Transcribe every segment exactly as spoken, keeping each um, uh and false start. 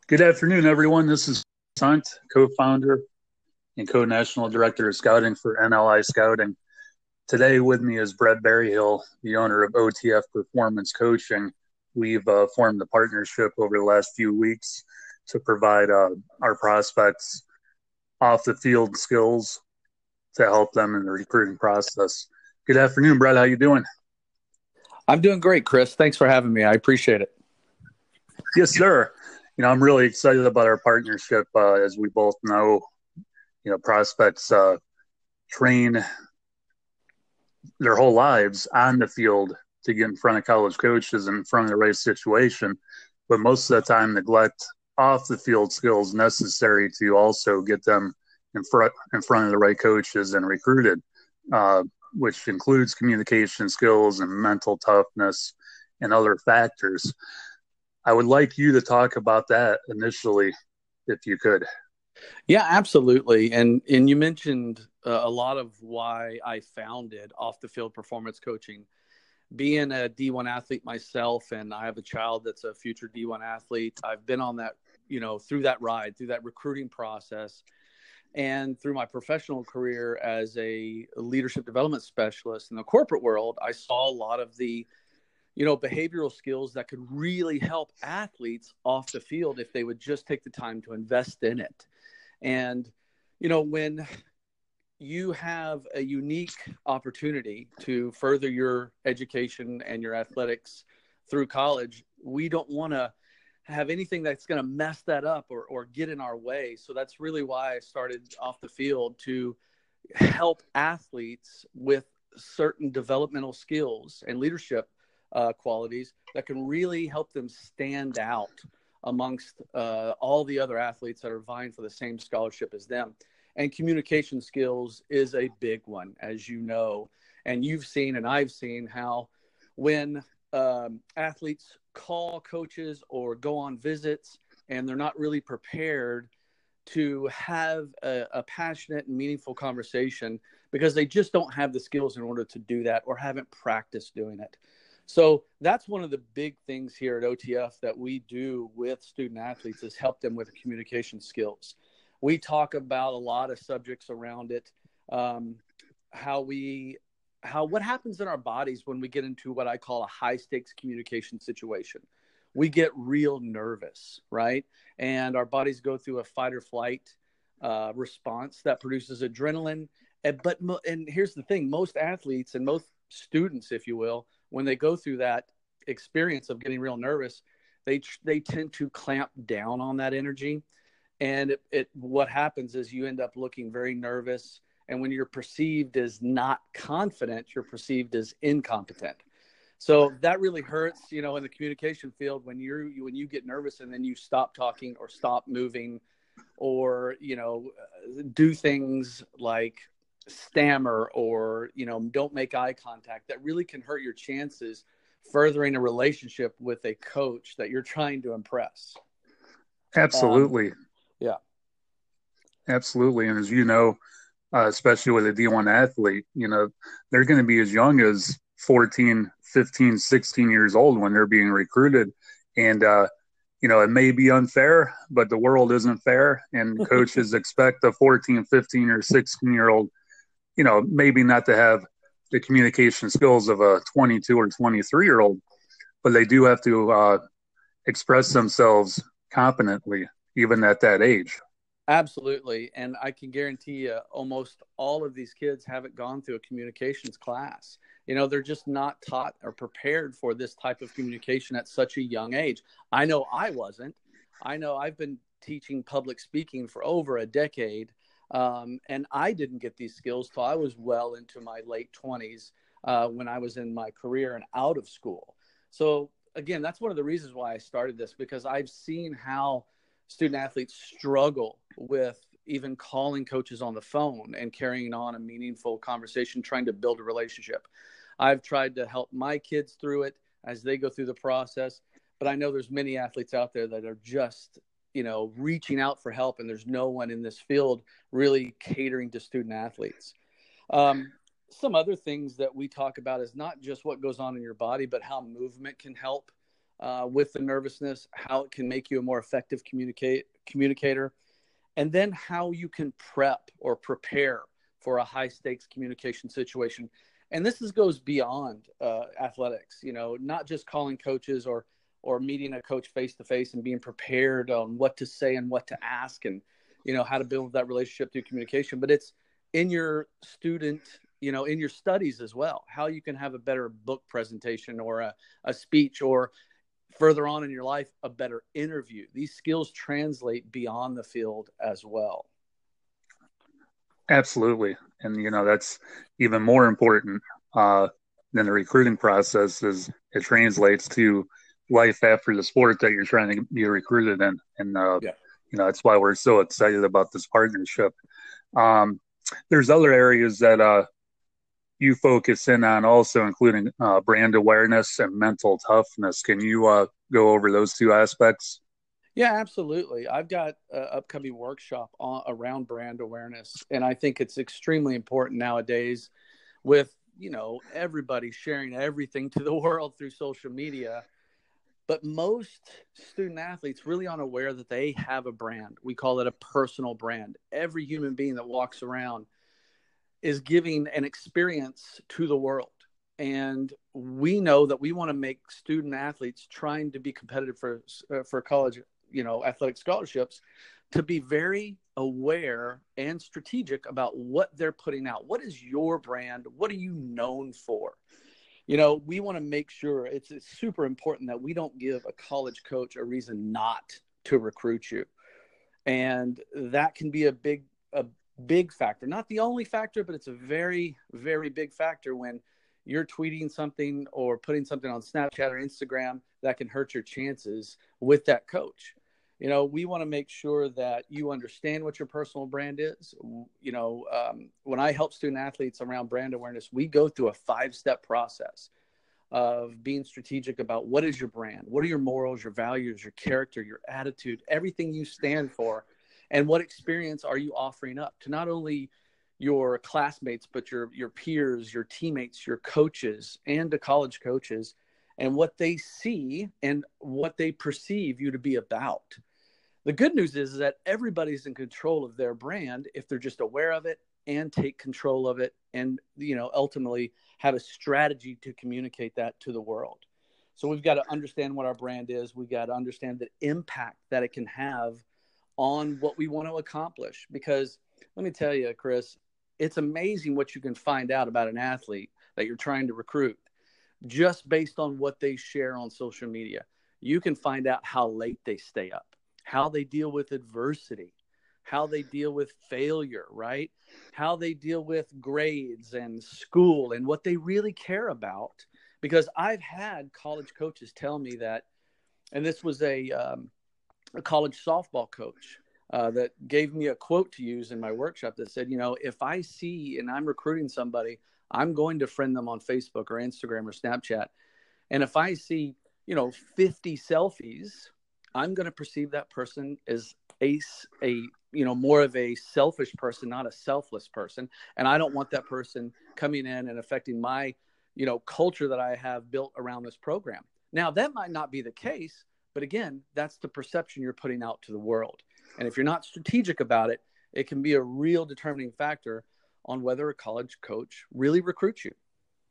Good afternoon, everyone. This is Hunt, co-founder and co-national director of scouting for N L I Scouting. Today with me is Brett Berryhill, the owner of O T F Performance Coaching. We've uh, formed a partnership over the last few weeks to provide uh, our prospects off-the-field skills to help them in the recruiting process. Good afternoon, Brett. How you doing? I'm doing great, Chris. Thanks for having me. I appreciate it. Yes, sir. You know, I'm really excited about our partnership. Uh, as we both know, you know, prospects uh, train their whole lives on the field to get in front of college coaches and in front of the right situation, but most of the time neglect off the field skills necessary to also get them in front in front of the right coaches and recruited, uh, which includes communication skills and mental toughness and other factors. I would like you to talk about that initially, if you could. Yeah, absolutely. And and you mentioned uh, a lot of why I founded Off the Field Performance Coaching. Being a D one athlete myself, and I have a child that's a future D one athlete, I've been on that, you know, through that ride, through that recruiting process, and through my professional career as a leadership development specialist in the corporate world. I saw a lot of the you know, behavioral skills that could really help athletes off the field if they would just take the time to invest in it. And, you know, when you have a unique opportunity to further your education and your athletics through college, we don't want to have anything that's going to mess that up or, or get in our way. So that's really why I started Off the Field, to help athletes with certain developmental skills and leadership Uh, qualities that can really help them stand out amongst uh, all the other athletes that are vying for the same scholarship as them. And communication skills is a big one, as you know, and you've seen and I've seen how when um, athletes call coaches or go on visits and they're not really prepared to have a, a passionate and meaningful conversation because they just don't have the skills in order to do that or haven't practiced doing it. So that's one of the big things here at O T F that we do with student athletes, is help them with communication skills. We talk about a lot of subjects around it, um, how we, how what happens in our bodies when we get into what I call a high stakes communication situation. We get real nervous, right? And our bodies go through a fight or flight uh, response that produces adrenaline. And, but and here's the thing: most athletes and most students, if you will, when they go through that experience of getting real nervous, they they tend to clamp down on that energy. And it, it what happens is you end up looking very nervous. And when you're perceived as not confident, you're perceived as incompetent. So that really hurts, you know, in the communication field when you're when you get nervous and then you stop talking or stop moving or, you know, do things like stammer or, you know, don't make eye contact. That really can hurt your chances furthering a relationship with a coach that you're trying to impress. Absolutely. Um, yeah. Absolutely. And as you know, uh, especially with a D one athlete, you know, they're going to be as young as fourteen, fifteen, sixteen years old when they're being recruited. And, uh, you know, it may be unfair, but the world isn't fair. And coaches expect a fourteen, fifteen, or sixteen year old, you know, maybe not to have the communication skills of a twenty-two or twenty-three year old, but they do have to uh, express themselves competently, even at that age. Absolutely. And I can guarantee you almost all of these kids haven't gone through a communications class. You know, they're just not taught or prepared for this type of communication at such a young age. I know I wasn't. I know I've been teaching public speaking for over a decade. Um, and I didn't get these skills till I was well into my late twenties uh, when I was in my career and out of school. So again, that's one of the reasons why I started this, because I've seen how student athletes struggle with even calling coaches on the phone and carrying on a meaningful conversation, trying to build a relationship. I've tried to help my kids through it as they go through the process, but I know there's many athletes out there that are just, you know, reaching out for help, and there's no one in this field really catering to student athletes. Um, some other things that we talk about is not just what goes on in your body, but how movement can help uh, with the nervousness, how it can make you a more effective communicate communicator, and then how you can prep or prepare for a high stakes communication situation. And this is, goes beyond uh, athletics, you know, not just calling coaches or or meeting a coach face to face and being prepared on what to say and what to ask and, you know, how to build that relationship through communication. But it's in your student, you know, in your studies as well, how you can have a better book presentation or a, a speech, or further on in your life, a better interview. These skills translate beyond the field as well. Absolutely. And, you know, that's even more important uh, than the recruiting process is it translates to life after the sport that you're trying to be recruited in. And, uh, Yeah. you know, that's why we're so excited about this partnership. Um, there's other areas that uh, you focus in on also, including uh, brand awareness and mental toughness. Can you uh, go over those two aspects? Yeah, absolutely. I've got an upcoming workshop on, around brand awareness, and I think it's extremely important nowadays with, you know, everybody sharing everything to the world through social media. But most student athletes really aren't aware that they have a brand. We call it a personal brand. Every human being that walks around is giving an experience to the world. And we know that we want to make student athletes trying to be competitive for, uh, for college, you know, athletic scholarships, to be very aware and strategic about what they're putting out. What is your brand? What are you known for? You know, we want to make sure it's, it's super important that we don't give a college coach a reason not to recruit you. And that can be a big, a big factor, not the only factor, but it's a very, very big factor when you're tweeting something or putting something on Snapchat or Instagram that can hurt your chances with that coach. You know, we want to make sure that you understand what your personal brand is. You know, um, when I help student athletes around brand awareness, we go through a five-step process of being strategic about what is your brand, what are your morals, your values, your character, your attitude, everything you stand for, and what experience are you offering up to not only your classmates, but your your peers, your teammates, your coaches, and to college coaches, and what they see and what they perceive you to be about. The good news is that everybody's in control of their brand if they're just aware of it and take control of it, and, you know, ultimately have a strategy to communicate that to the world. So we've got to understand what our brand is. We've got to understand the impact that it can have on what we want to accomplish. Because let me tell you, Chris, it's amazing what you can find out about an athlete that you're trying to recruit just based on what they share on social media. You can find out how late they stay up, how they deal with adversity, how they deal with failure, right? How they deal with grades and school and what they really care about. Because I've had college coaches tell me that, and this was a, um, a college softball coach uh, that gave me a quote to use in my workshop that said, you know, if I see and I'm recruiting somebody, I'm going to friend them on Facebook or Instagram or Snapchat. And if I see, you know, fifty selfies, I'm going to perceive that person as a, a, you know, more of a selfish person, not a selfless person. And I don't want that person coming in and affecting my, you know, culture that I have built around this program. Now, that might not be the case, but again, that's the perception you're putting out to the world. And if you're not strategic about it, it can be a real determining factor on whether a college coach really recruits you.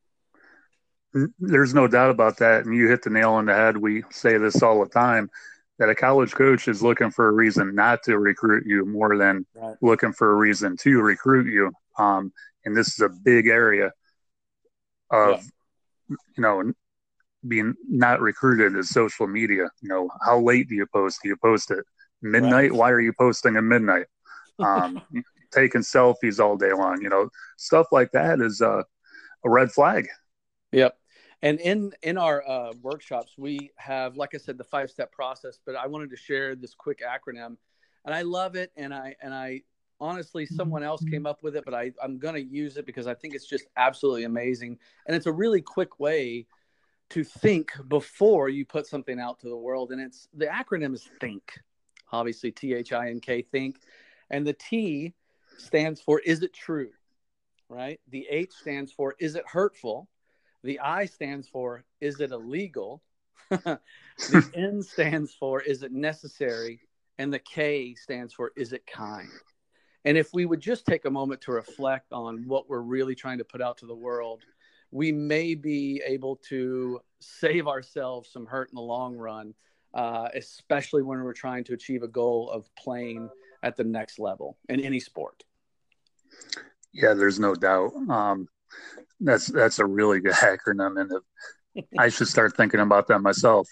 There's no doubt about that. And you hit the nail on the head. We say this all the time, that a college coach is looking for a reason not to recruit you more than Right. looking for a reason to recruit you. Um, and this is a big area of, yeah. you know, being not recruited is social media. You know, how late do you post? Do you post at midnight? Right. Why are you posting at midnight? Um, taking selfies all day long, you know, stuff like that is uh, a red flag. Yep. And in, in our uh, workshops, we have, like I said, the five-step process, but I wanted to share this quick acronym, and I love it. And I, and I honestly, someone else came up with it, but I, I'm going to use it because I think it's just absolutely amazing. And it's a really quick way to think before you put something out to the world. And it's, the acronym is THINK, obviously T H I N K, think. And the T stands for, is it true? Right? The H stands for, is it hurtful? The I stands for, is it illegal? The N stands for, is it necessary? And the K stands for, is it kind? And if we would just take a moment to reflect on what we're really trying to put out to the world, we may be able to save ourselves some hurt in the long run, uh, especially when we're trying to achieve a goal of playing at the next level in any sport. Yeah, there's no doubt. Um, that's that's a really good acronym, and I should start thinking about that myself.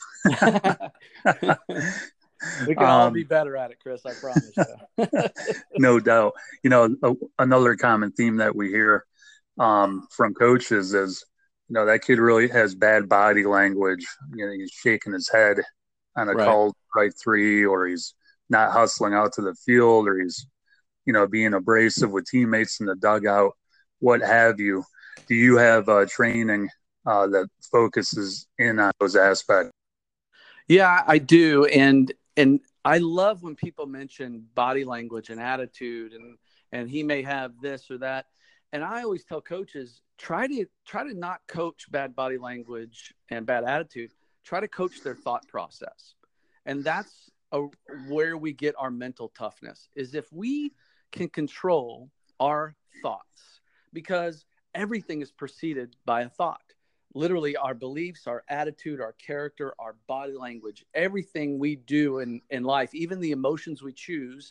We can um, all be better at it, Chris. I promise you. No doubt. You know, a, another common theme that we hear um, from coaches is, you know, that kid really has bad body language. You know, he's shaking his head on a right. called right three, or he's not hustling out to the field, or he's, you know, being abrasive with teammates in the dugout, what have you. Do you have uh, training uh, that focuses in on those aspects? Yeah, I do. And and I love when people mention body language and attitude, and and he may have this or that. And I always tell coaches, try to try to not coach bad body language and bad attitude. Try to coach their thought process. And that's a, where we get our mental toughness, is if we can control our thoughts, because everything is preceded by a thought. Literally, our beliefs, our attitude, our character, our body language, everything we do in, in life, even the emotions we choose,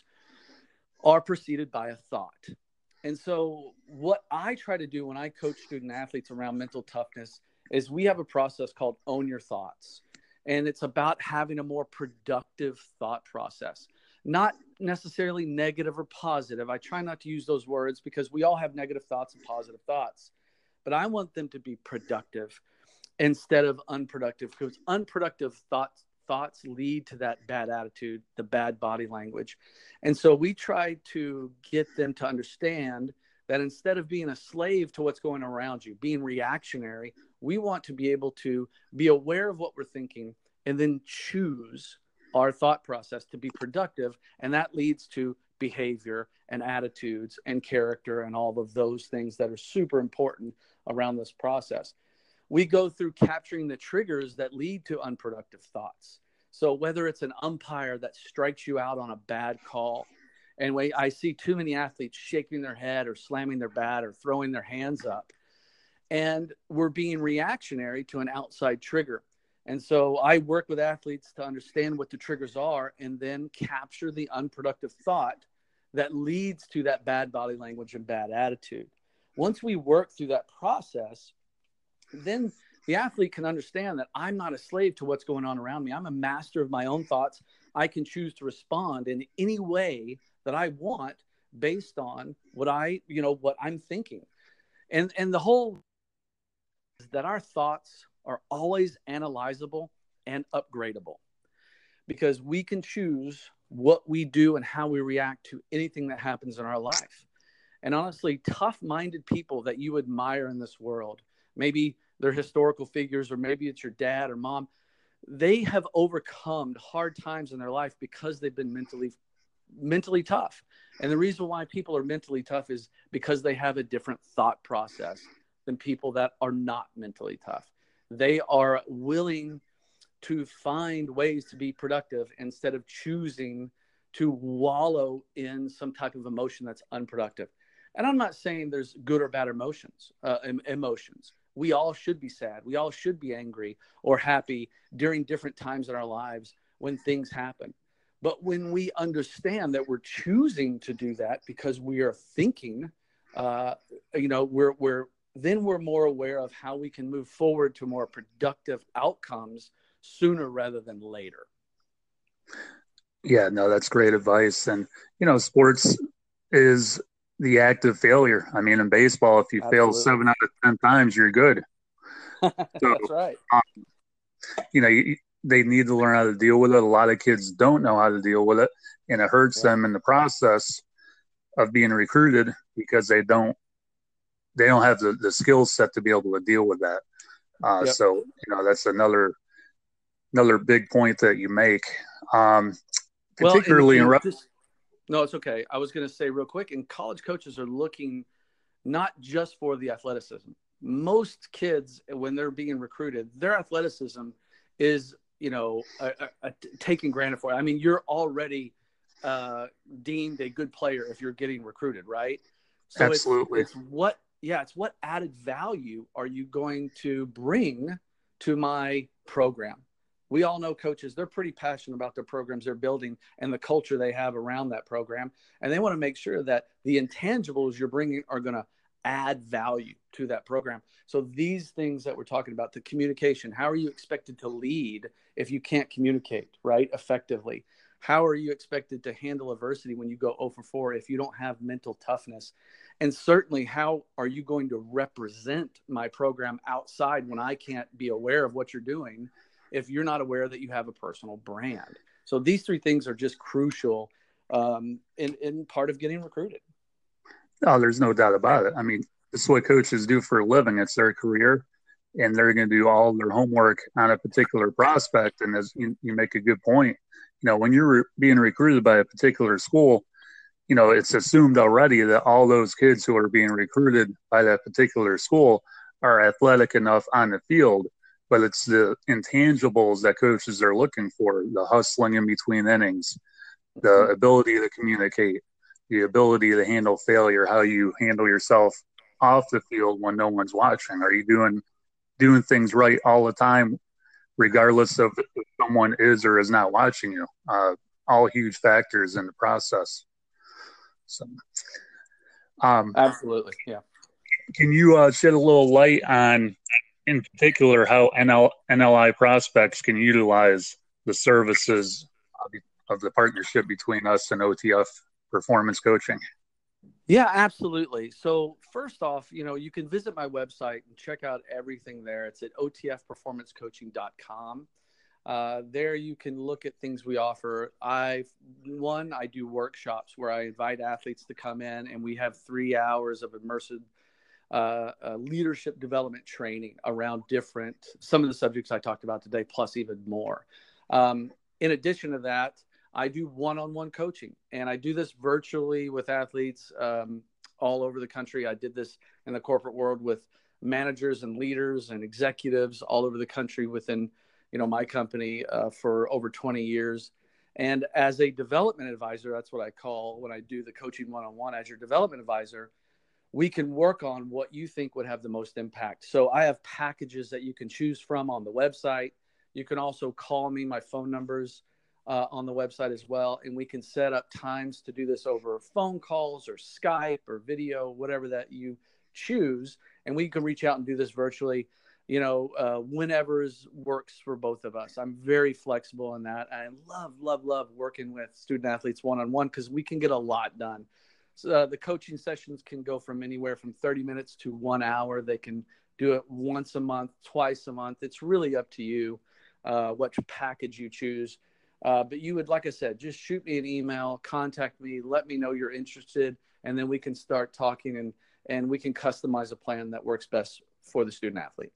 are preceded by a thought. And so what I try to do when I coach student athletes around mental toughness is we have a process called Own Your Thoughts. And it's about having a more productive thought process, not necessarily negative or positive. I try not to use those words because we all have negative thoughts and positive thoughts. But I want them to be productive instead of unproductive, because unproductive thoughts thoughts lead to that bad attitude, the bad body language. And so we try to get them to understand that instead of being a slave to what's going around you, being reactionary, we want to be able to be aware of what we're thinking and then choose our thought process to be productive. And that leads to behavior and attitudes and character and all of those things that are super important around this process. We go through capturing the triggers that lead to unproductive thoughts. So whether it's an umpire that strikes you out on a bad call, and we, I see too many athletes shaking their head or slamming their bat or throwing their hands up, and we're being reactionary to an outside trigger. And so I work with athletes to understand what the triggers are and then capture the unproductive thought that leads to that bad body language and bad attitude. Once we work through that process, then the athlete can understand that I'm not a slave to what's going on around me. I'm a master of my own thoughts. I can choose to respond in any way that I want based on what I, you know, what I'm thinking. And and the whole is that our thoughts are always analyzable and upgradable, because we can choose what we do and how we react to anything that happens in our life. And honestly, tough-minded people that you admire in this world, maybe they're historical figures, or maybe it's your dad or mom, they have overcome hard times in their life because they've been mentally mentally tough. And the reason why people are mentally tough is because they have a different thought process than people that are not mentally tough. They are willing to find ways to be productive instead of choosing to wallow in some type of emotion that's unproductive. And I'm not saying there's good or bad emotions, uh, emotions. We all should be sad. We all should be angry or happy during different times in our lives when things happen. But when we understand that we're choosing to do that because we are thinking, uh, you know, we're we're then we're more aware of how we can move forward to more productive outcomes sooner rather than later. Yeah, no, that's great advice. And, you know, sports is the act of failure. I mean, in baseball, if you Absolutely. fail seven out of ten times, you're good. So, that's right. Um, you know, you, they need to learn how to deal with it. A lot of kids don't know how to deal with it, and it hurts yeah. them in the process of being recruited because they don't they don't have the, the skill set to be able to deal with that. Uh, yep. So, you know, that's another another big point that you make. Um, particularly well, in, in this, no, it's okay. I was going to say real quick, and college coaches are looking not just for the athleticism. Most kids, when they're being recruited, their athleticism is, you know, a, a, a taken granted for. I mean, you're already uh, deemed a good player if you're getting recruited, right? So Absolutely. it's, it's what, yeah, it's what added value are you going to bring to my program? We all know coaches, they're pretty passionate about their programs they're building and the culture they have around that program. And they want to make sure that the intangibles you're bringing are going to add value to that program. So these things that we're talking about, the communication, how are you expected to lead if you can't communicate, right, effectively? How are you expected to handle adversity when you go zero for four if you don't have mental toughness? And certainly, how are you going to represent my program outside when I can't be aware of what you're doing if you're not aware that you have a personal brand? So these three things are just crucial um, in, in part of getting recruited. Oh, there's no doubt about it. I mean, this is what coaches do for a living. It's their career, and they're going to do all their homework on a particular prospect. And as you, you make a good point, you know, when you're re- being recruited by a particular school, you know, it's assumed already that all those kids who are being recruited by that particular school are athletic enough on the field, but it's the intangibles that coaches are looking for, the hustling in between innings, the mm-hmm. ability to communicate, the ability to handle failure, how you handle yourself off the field when no one's watching. Are you doing doing things right all the time, regardless of if someone is or is not watching you? Uh, all huge factors in the process. So, um, absolutely, yeah. Can you uh, shed a little light on, in particular, how N L, N L I prospects can utilize the services of, of the partnership between us and O T F Performance Coaching? Yeah, absolutely. So first off, you know, you can visit my website and check out everything there. It's at O T F performance coaching dot com. Uh, there you can look at things we offer. I one, I do workshops where I invite athletes to come in, and we have three hours of immersive uh, uh, leadership development training around different, some of the subjects I talked about today, plus even more. Um, in addition to that, I do one-on-one coaching, and I do this virtually with athletes um, all over the country. I did this in the corporate world with managers and leaders and executives all over the country within you know, my company uh, for over twenty years. And as a development advisor, that's what I call when I do the coaching one-on-one, as your development advisor, we can work on what you think would have the most impact. So I have packages that you can choose from on the website. You can also call me. My phone number's uh, on the website as well. And we can set up times to do this over phone calls or Skype or video, whatever that you choose. And we can reach out and do this virtually. You know, uh, whenever works for both of us. I'm very flexible in that. I love, love, love working with student athletes one-on-one because we can get a lot done. So uh, the coaching sessions can go from anywhere from thirty minutes to one hour. They can do it once a month, twice a month. It's really up to you uh, what package you choose. Uh, but you would, like I said, just shoot me an email, contact me, let me know you're interested, and then we can start talking and, and we can customize a plan that works best for the student athlete.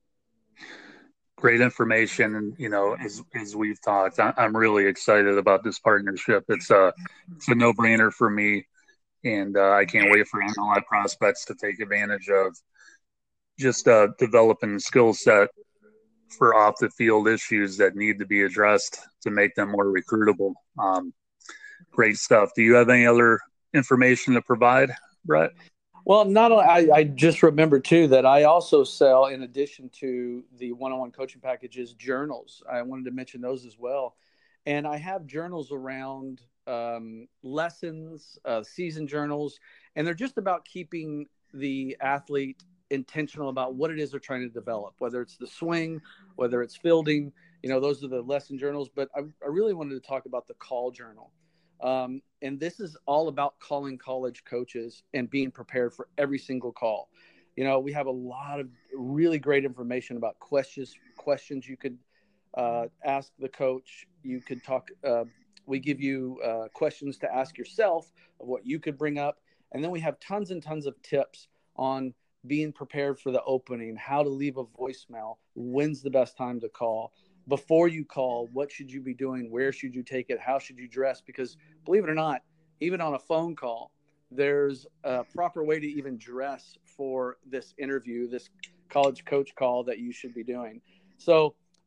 Great information. And, you know, as, as we've talked, I, I'm really excited about this partnership. It's a, it's a no brainer for me. And uh, I can't wait for N L I prospects to take advantage of just uh, developing the skill set for off the field issues that need to be addressed to make them more recruitable. Um, great stuff. Do you have any other information to provide, Brett? Well, not only, I, I just remembered too that I also sell, in addition to the one-on-one coaching packages, journals. I wanted to mention those as well. And I have journals around um, lessons, uh, season journals, and they're just about keeping the athlete intentional about what it is they're trying to develop, whether it's the swing, whether it's fielding. You know, those are the lesson journals. But I, I really wanted to talk about the call journal. Um, and this is all about calling college coaches and being prepared for every single call. You know, we have a lot of really great information about questions, questions you could uh, ask the coach. You could talk, uh, we give you uh, questions to ask yourself of what you could bring up. And then we have tons and tons of tips on being prepared for the opening, how to leave a voicemail, when's the best time to call. Before you call, what should you be doing? Where should you take it? How should you dress? Because believe it or not, even on a phone call, there's a proper way to even dress for this interview, this college coach call that you should be doing. So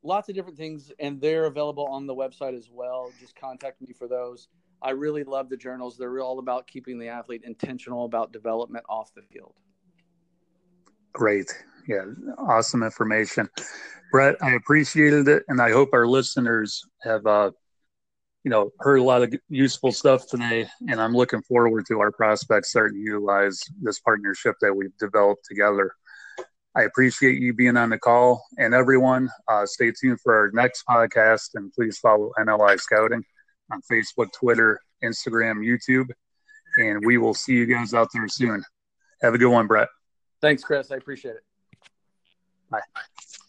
lots of different things, and they're available on the website as well. Just contact me for those. I really love the journals. They're all about keeping the athlete intentional about development off the field. Great. Yeah. Awesome information. Brett, I appreciated it. And I hope our listeners have, uh, you know, heard a lot of useful stuff today. And I'm looking forward to our prospects starting to utilize this partnership that we've developed together. I appreciate you being on the call. And everyone, uh, stay tuned for our next podcast. And please follow N L I Scouting on Facebook, Twitter, Instagram, YouTube. And we will see you guys out there soon. Have a good one, Brett. Thanks, Chris. I appreciate it. Bye.